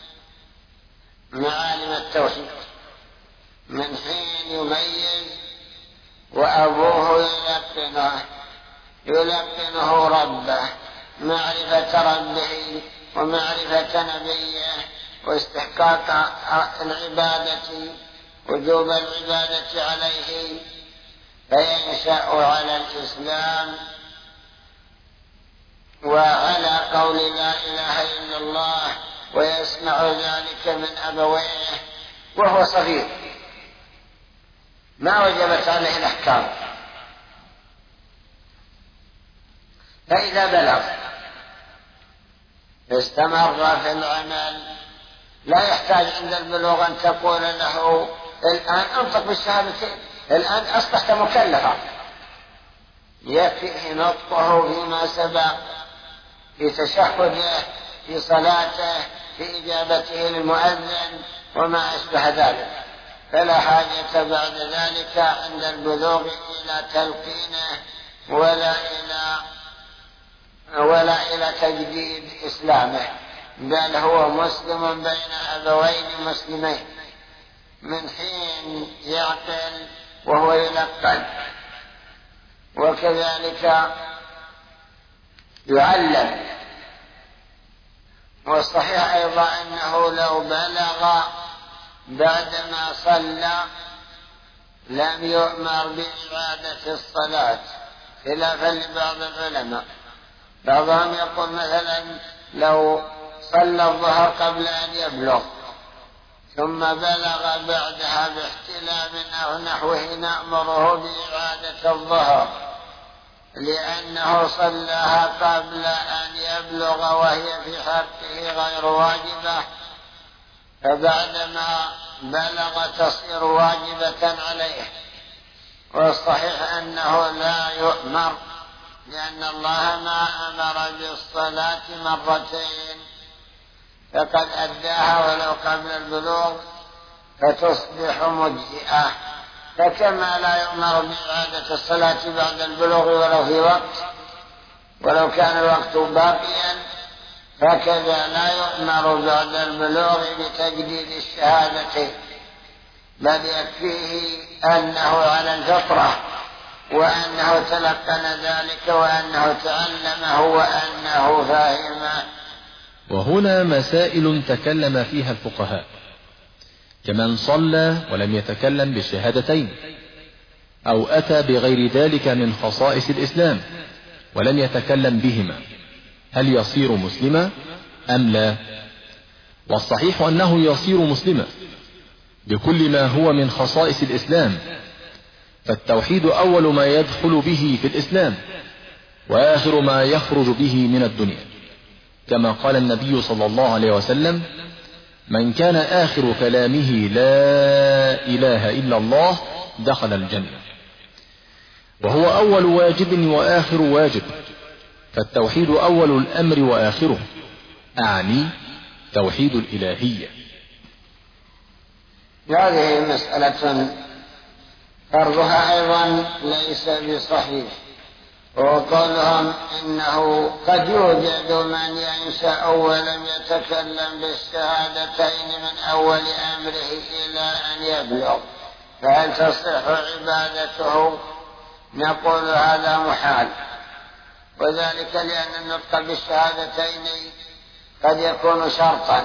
معالم التوحيد من حين يميز، وأبوه يلقنه يلقنه ربه، معرفة ربه ومعرفة نبيه واستحقاق العبادة وجوب العبادة عليه، فينشأ على الإسلام وعلى قول لا إله إلا الله، ويسمع ذلك من أبويه وهو صغير ما وجبت عليه الأحكام. فإذا بلغ استمر في العمل، لا يحتاج عند البلوغ أن تقول له الآن أنطق بالشهادتين، الآن أصبحت مكلفا، يكفي نطقه فيما سبق في تشهده في صلاته في إجابته للمؤذن وما أشبه ذلك، فلا حاجة بعد ذلك عند البلوغ إلى تلقينه ولا إلى ولا إلى تجديد إسلامه، بل هو مسلم بين أبوين مسلمين من حين يعقل وهو يلقن. وكذلك يعلم. والصحيح أيضا أنه لو بلغ بعدما صلى لم يؤمر بإعادة الصلاة، خلافا لبعض العلماء. بعضهم يقول مثلا لو صلى الظهر قبل أن يبلغ ثم بلغ بعدها باحتلام أو نحوه نأمره بإعادة الظهر، لأنه صلاها قبل أن يبلغ وهي في حقه غير واجبة، فبعدما بلغ تصير واجبة عليه. والصحيح أنه لا يؤمر، لأن الله ما أمر بالصلاة مرتين، فقد أداها ولو قبل البلوغ فتصبح مجزئة. فكما لا يؤمر بإعادة الصلاة بعد البلوغ ولو في وقت ولو كان الوقت باقيا، فكذا لا يؤمر بعد البلوغ بتجديد الشهادتين، بل يكفيه أنه على الفطرة وأنه تلقن ذلك وأنه تعلمه وأنه فاهمه. وهنا مسائل تكلم فيها الفقهاء، كمن صلى ولم يتكلم بالشهادتين أو أتى بغير ذلك من خصائص الإسلام ولم يتكلم بهما، هل يصير مسلما أم لا؟ والصحيح أنه يصير مسلما بكل ما هو من خصائص الإسلام، فالتوحيد أول ما يدخل به في الإسلام وآخر ما يخرج به من الدنيا، كما قال النبي صلى الله عليه وسلم: من كان آخر كلامه لا إله إلا الله دخل الجنة. وهو أول واجب وآخر واجب، فالتوحيد أول الأمر وآخره، أعني توحيد الإلهية. هذه مسألة فرضها أيضا ليس بصحيح، وقولهم إنه قد يوجد من ينشأ ولم يتكلم بالشهادتين من أول أمره إلى أن يبلغ، فهل تصح عبادته؟ نقول هذا محال، وذلك لأن النطق بالشهادتين قد يكون شرطا،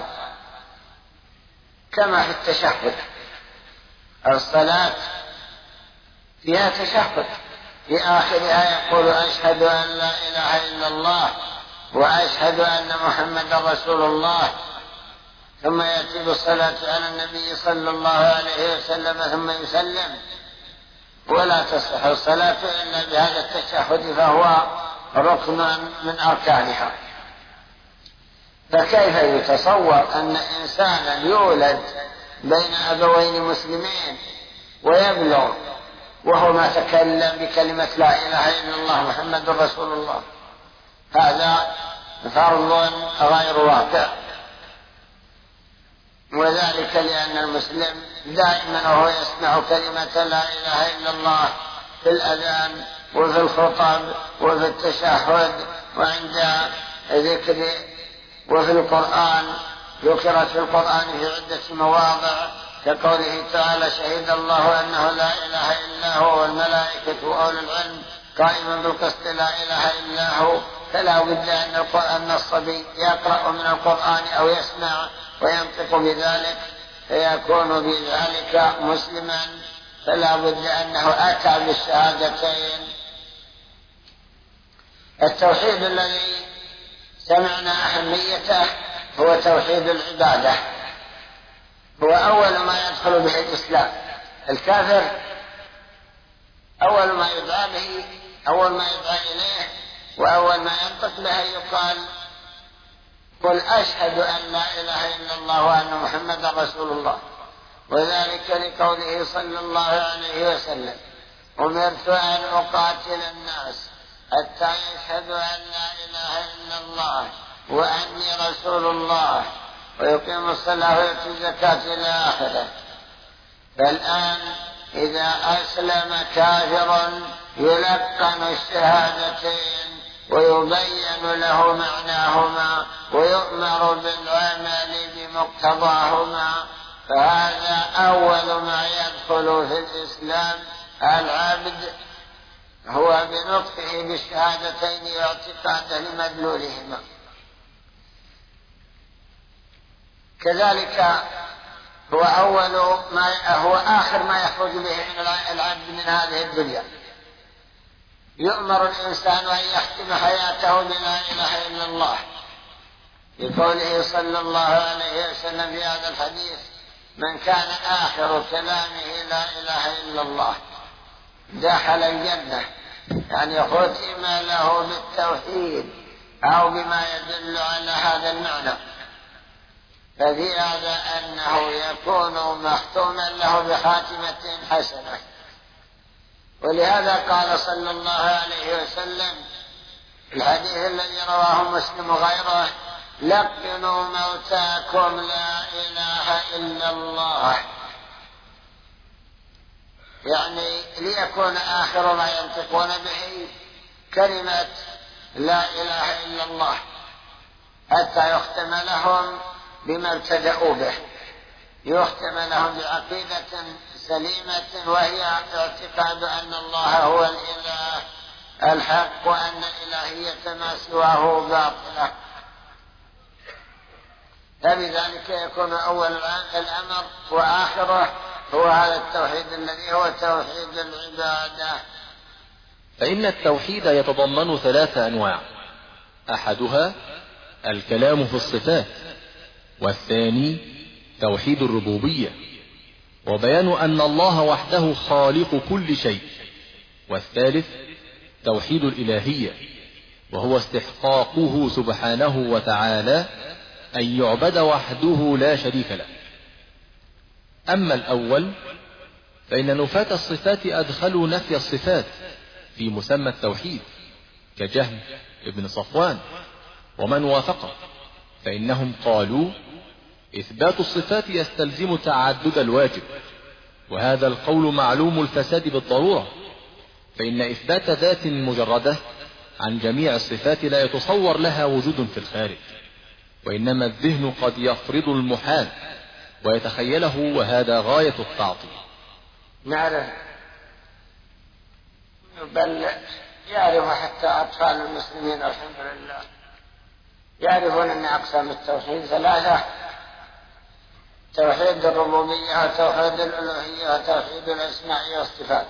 كما في التشهد. الصلاة فيها تشهد، في آخرها يقول: أشهد أن لا إله إلا الله وأشهد أن محمدا رسول الله، ثم يأتي بالصلاة على النبي صلى الله عليه وسلم ثم يسلم، ولا تصح الصلاة إلا بهذا التشهد، فهو ركن من أركانها. فكيف يتصور أن إنسانا يولد بين أبوين مسلمين ويبلغ وهو ما تكلم بكلمة لا إله إلا الله محمد رسول الله؟ هذا فرض غير واقع، وذلك لأن المسلم دائما وهو يسمع كلمة لا إله إلا الله في الأذان وفي الخطب وفي التشهد وعند ذكر، وفي القرآن ذكرت في القرآن في عدة مواضع، كقوله تعالى: شهد الله أنه لا إله إلا هو والملائكة وأولو العلم قائما بالقسط لا إله إلا هو. فلا بد أن الصبي يقرأ من القرآن أو يسمع وينطق بذلك فيكون بذلك مسلما، فلا بد أنه أتى بالشهادتين. التوحيد الذي سمعنا أهميته هو توحيد العبادة، هو أول ما يدخل به الإسلام. الكافر أول ما يدعى به، أول ما يدعى إليه وأول ما ينطق به يقال: قل أشهد أن لا إله إلا الله وأن محمدا رسول الله. وذلك لقوله صلى الله عليه وسلم: أمرت أن أقاتل الناس حتى يشهدوا أن لا إله إلا الله وأني رسول الله ويقيم الصلاة ويؤتي الزكاة إلى آخره. فالآن إذا أسلم كافر يلقن الشهادتين ويبين له معناهما ويؤمر بالعمل بمقتضاهما، فهذا أول ما يدخل في الإسلام. العبد هو بنطقه بالشهادتين واعتقاده لمدلولهما. كذلك هو أول ما هو آخر ما يخرج به من العبد من هذه الدنيا. يؤمر الإنسان أن يختم حياته بلا إله إلا الله، لقوله صلى الله عليه وسلم في هذا الحديث: من كان آخر كلامه لا إله إلا الله دخل الجنة، يعني ختم له بالتوحيد أو بما يدل على هذا المعنى. ففي هذا أنه يكون مختوما له بخاتمة حسنة. ولهذا قال صلى الله عليه وسلم في الحديث الذي رواه مسلم وغيره: لقنوا موتاكم لا إله إلا الله. يعني ليكون آخر ما ينطقون به كلمة لا إله إلا الله، حتى يختم لهم بما ابتدأوا به، يختم لهم بعقيدة سليمة، وهي اعتقاد أن الله هو الإله الحق، وأن الإلهية ما سواه باطلة. فبذلك يكون أول الأمر وآخره هو هذا التوحيد الذي هو توحيد العبادة. فإن التوحيد يتضمن ثلاث أنواع: أحدها الكلام في الصفات، والثاني توحيد الربوبية وبيان أن الله وحده خالق كل شيء، والثالث توحيد الإلهية وهو استحقاقه سبحانه وتعالى أن يعبد وحده لا شريك له. أما الأول فإن نفاة الصفات أدخلوا نفي الصفات في مسمى التوحيد كجهم ابن صفوان ومن وافقه، فإنهم قالوا إثبات الصفات يستلزم تعدد الواجب، وهذا القول معلوم الفساد بالضرورة، فإن إثبات ذات مجردة عن جميع الصفات لا يتصور لها وجود في الخارج، وإنما الذهن قد يفرض المحال ويتخيله، وهذا غاية التعطيل. نعرف بل يعرف حتى أطفال المسلمين الحمد لله يعرفون أن أقسام التوحيد ثلاثة: توحيد الربوبية وتوحيد الألوهية وتوحيد الأسماء والصفات.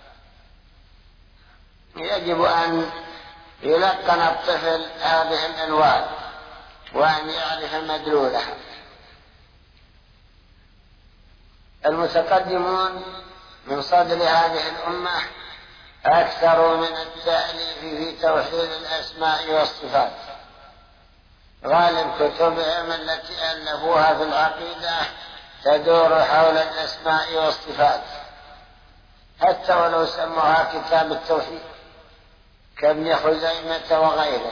يجب أن يلقن الطفل هذه الأنواع وأن يعرف مدلولها. المتقدمون من صدر هذه الأمة أكثر من التأليف في توحيد الأسماء والصفات. غالب كتبهم التي ألفوها في العقيدة تدور حول الأسماء والصفات، حتى ولو سموها كتاب التوحيد كابن خزيمة وغيره.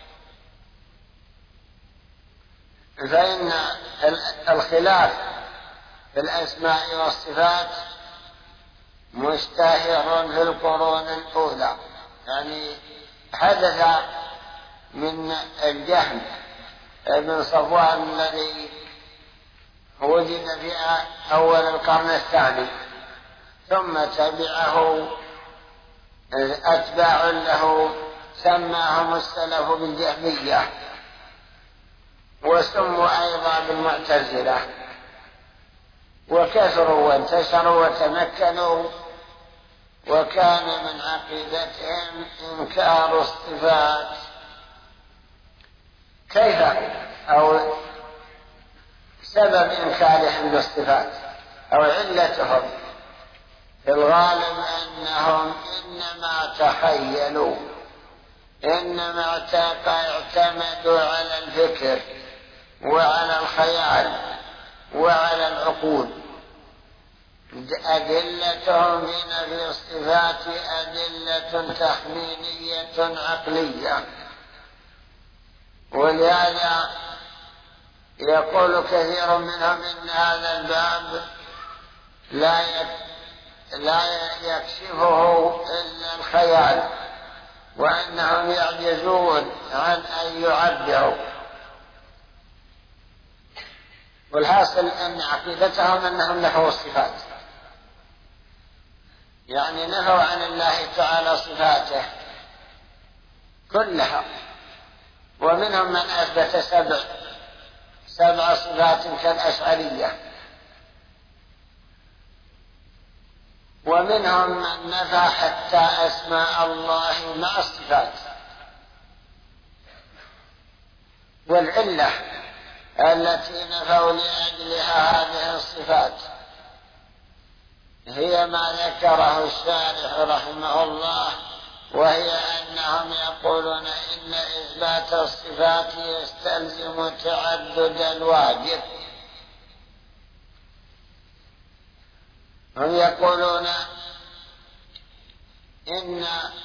فإن الخلاف في الأسماء والصفات مشتهر في القرون الأولى، يعني حدث من الجهم ابن صفوان الذي وجد في أول القرن الثاني، ثم تبعه أتباع له سماهم السلف بالجهمية، وسموا أيضا بالمعتزلة، وكثروا وانتشروا وتمكنوا، وكان من عقيدتهم إنكار الصفات. كيف أو سبب إنكارهم للصفات أو علتهم؟ في الغالب أنهم إنما تخيلوا، إنما اعتمدوا على الفكر وعلى الخيال وعلى العقول. أدلتهم في نفي الصفات أدلة تخمينية عقلية، ولهذا يقول كثير منهم إن هذا الباب لا لا يكشفه إلا الخيال، وأنهم يعجزون عن أن يعبروا. والحاصل أن عقيدتهم أنهم نفوا الصفات، يعني نفوا عن الله تعالى صفاته كلها. ومنهم من أثبت سبع سبع صفات كالأشعرية، ومنهم من نفى حتى أسماء الله مع الصفات. والعلة التي نفوا لأجلها هذه الصفات هي ما ذكره الشارح رحمه الله، وهي أنهم يقولون إن إثبات الصفات يستلزم تعدد الواجب. هم يقولون إن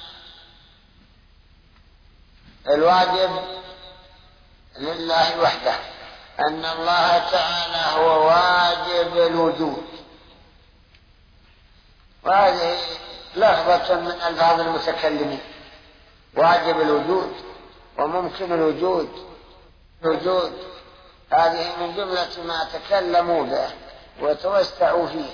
الواجب لله وحده، أن الله تعالى هو واجب الوجود، وهذه لفظة من ألفاظ المتكلمين. واجب الوجود وممكن الوجود الوجود هذه من جملة ما تكلموا به وتوسعوا فيه.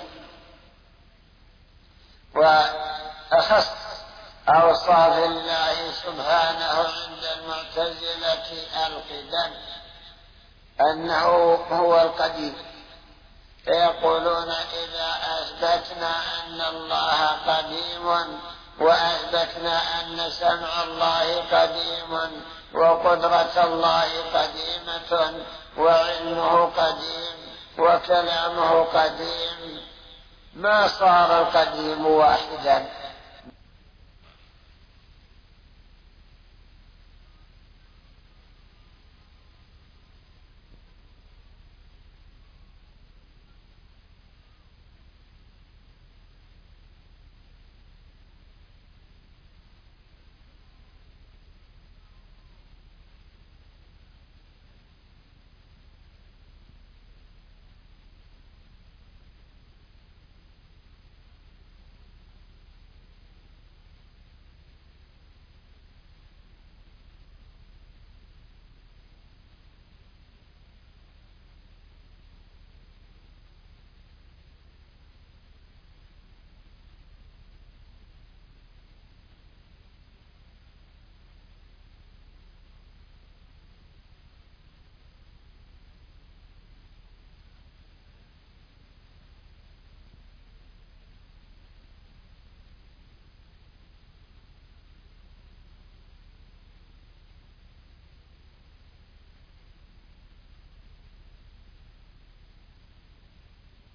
وأخص أوصاف الله سبحانه عند المعتزلة القدم، أنه هو القديم، فيقولون إذا أثبتنا أن الله قديم وأثبتنا أن سمع الله قديم وقدرة الله قديمة وعلمه قديم وكلامه قديم، ما صار القديم واحدا،